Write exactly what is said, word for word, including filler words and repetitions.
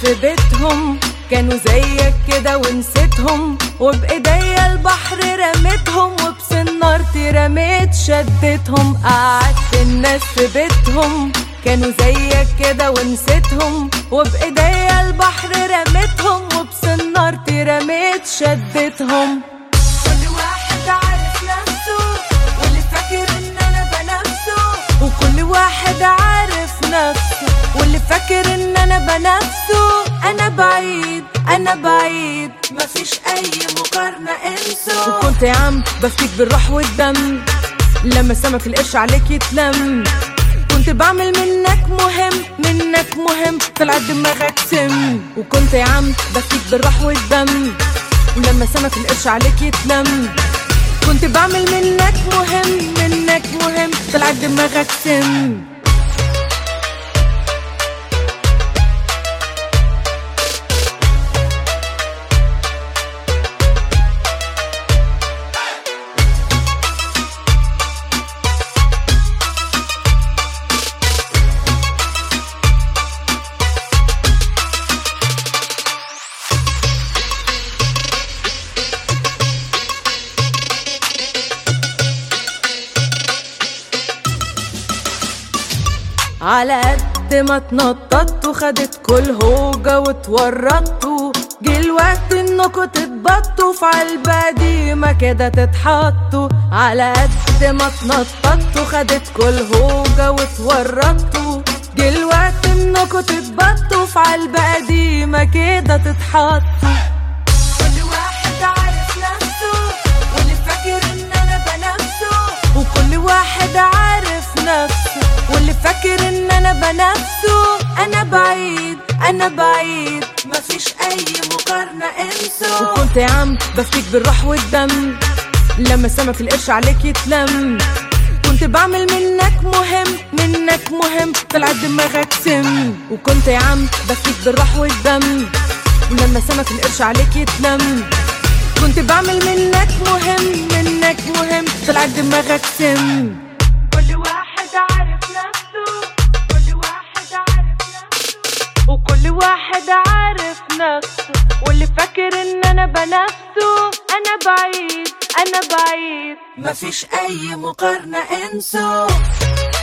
في بيتهم كانوا زيك كده ونسيتهم، وبإيديا البحر رميتهم، وبسنارتي رميت شدتهم. قعدت الناس في بيتهم كانوا زيك كده ونسيتهم، وبإيديا البحر رميتهم، وبسنارتي رميت شدتهم. كل واحد عارف نفسه واللي فاكر ان انا بنفسه، وكل واحد عارف نفسه واللي فاكر ان انا بنفسه. انا بعيد انا بعيد مفيش اي مقارنة انسوا. وكنت يا عم بفتيك بالروح والدم لما سمك القرش عليك يتلم، كنت بعمل منك مهم منك مهم طلعت دماغك سم. وكنت يا عم بفتيك بالروح والدم ولما سمك القرش عليك يتلم، كنت بعمل منك مهم منك مهم طلعت دماغك سم. على قد ما اتنططت وخدت كل هوجة واتورطتوا، جه الوقت انكوا تتبطوا في علبة قديمة كده تتحطوا. على قد ما اتنططت وخدت كل هوجة واتورطتوا، جه الوقت انكوا تتبطوا في علبة قديمة كده تتحطوا. كل واحد عارف نفسه واللي فاكر ان انا بنفسه، وكل واحد عارف نفسه واللي فاكر ان انا بنفسه. انا بعيد انا بعيد مفيش اي مقارنة انسوا. وكنت يا عم بفتيك بالروح والدم لما سمك القرش عليك يتلم، كنت بعمل منك مهم منك مهم طلعت دماغك سم. وكنت يا عم بفتيك بالروح والدم ولما سمك القرش عليك يتلم، كنت بعمل منك مهم منك مهم طلعت دماغك سم. كل واحد عارف نفسه كل واحد عارف نفسه، وكل واحد عارف نفسه واللي فاكر ان انا بنفسه. انا بعيد انا بعيد مفيش اي مقارنة انسوا.